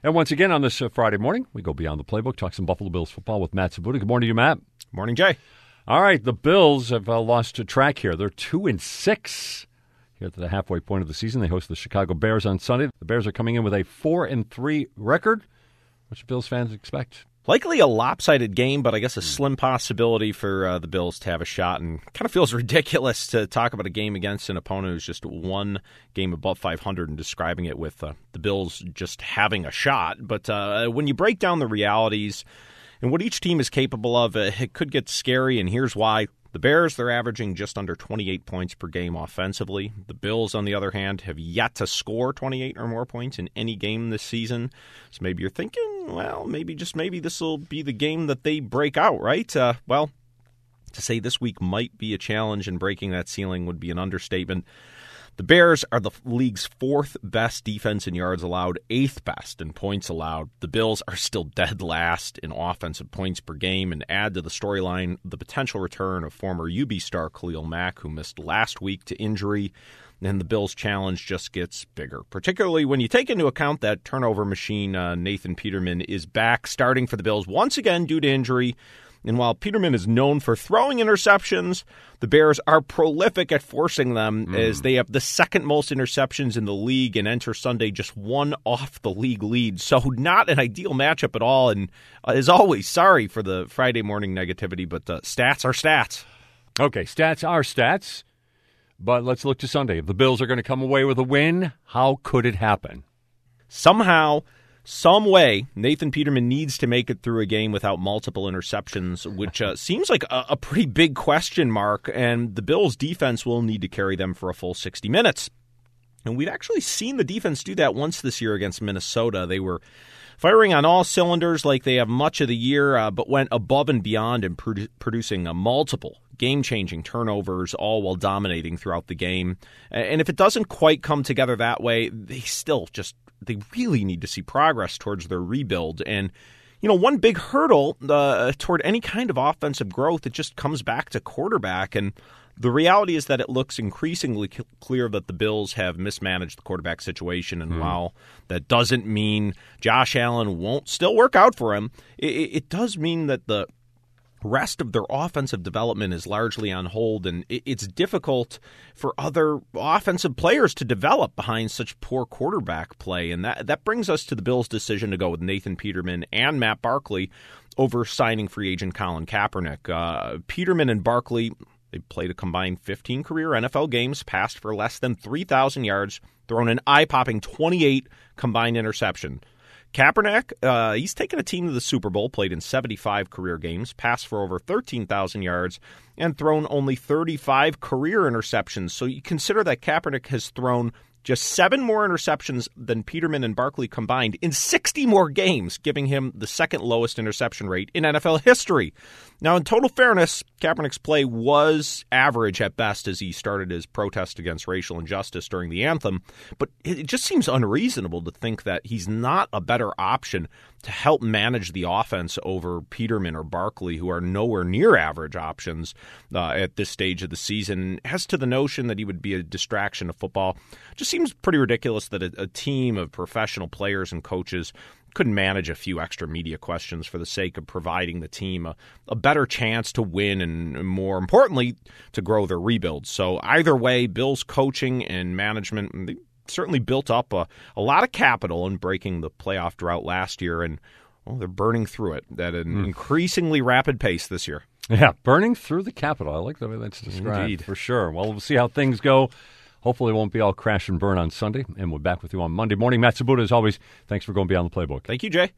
And once again on this Friday morning, we go beyond the playbook, talk some Buffalo Bills football with Matt Sabuda. Good morning to you, Matt. Morning, Jay. All right, the Bills have lost track here. They're 2-6 here at the halfway point of the season. They host the Chicago Bears on Sunday. The Bears are coming in with a 4-3 record. What should Bills fans expect? Likely a lopsided game, but I guess a slim possibility for the Bills to have a shot. And kind of feels ridiculous to talk about a game against an opponent who's just one game above 500 and describing it with the Bills just having a shot. But when you break down the realities and what each team is capable of, it could get scary, and here's why. The Bears, they're averaging just under 28 points per game offensively. The Bills, on the other hand, have yet to score 28 or more points in any game this season. So maybe you're thinking, well, maybe this will be the game that they break out, right? Well, to say this week might be a challenge and breaking that ceiling would be an understatement. The Bears are the league's fourth best defense in yards allowed, eighth best in points allowed. The Bills are still dead last in offensive points per game, and add to the storyline the potential return of former UB star Khalil Mack, who missed last week to injury. And the Bills' challenge just gets bigger, particularly when you take into account that turnover machine Nathan Peterman is back starting for the Bills once again due to injury. And while Peterman is known for throwing interceptions, the Bears are prolific at forcing them as they have the second most interceptions in the league and enter Sunday just one off the league lead. So not an ideal matchup at all. And as always, sorry for the Friday morning negativity, but stats are stats. Okay, stats are stats. But let's look to Sunday. If the Bills are going to come away with a win, how could it happen? Somehow, some way, Nathan Peterman needs to make it through a game without multiple interceptions, which seems like a pretty big question mark, and the Bills' defense will need to carry them for a full 60 minutes. And we've actually seen the defense do that once this year against Minnesota. They were firing on all cylinders like they have much of the year, but went above and beyond in producing multiple game-changing turnovers, all while dominating throughout the game. And if it doesn't quite come together that way, they really need to see progress towards their rebuild. And, one big hurdle toward any kind of offensive growth, it just comes back to quarterback. And the reality is that it looks increasingly clear that the Bills have mismanaged the quarterback situation. And while that doesn't mean Josh Allen won't still work out for him, it does mean that the rest of their offensive development is largely on hold, and it's difficult for other offensive players to develop behind such poor quarterback play. And that brings us to the Bills' decision to go with Nathan Peterman and Matt Barkley over signing free agent Colin Kaepernick. Peterman and Barkley, they played a combined 15 career NFL games, passed for less than 3,000 yards, thrown an eye-popping 28 combined interception. Kaepernick, he's taken a team to the Super Bowl, played in 75 career games, passed for over 13,000 yards, and thrown only 35 career interceptions. So you consider that Kaepernick has thrown just 7 more interceptions than Peterman and Barkley combined in 60 more games, giving him the second lowest interception rate in NFL history. Now, in total fairness, Kaepernick's play was average at best as he started his protest against racial injustice during the anthem, but it just seems unreasonable to think that he's not a better option to help manage the offense over Peterman or Barkley, who are nowhere near average options at this stage of the season. As to the notion that he would be a distraction of football, it just seems pretty ridiculous that a team of professional players and coaches couldn't manage a few extra media questions for the sake of providing the team a better chance to win and, more importantly, to grow their rebuild. So either way, Bills coaching and management, they certainly built up a lot of capital in breaking the playoff drought last year, and they're burning through it at an increasingly rapid pace this year. Yeah, burning through the capital. I like the way that's described. Indeed. For sure. Well, we'll see how things go. Hopefully it won't be all crash and burn on Sunday, and we're back with you on Monday morning. Matt Sabuda, as always, thanks for going beyond the playbook. Thank you, Jay.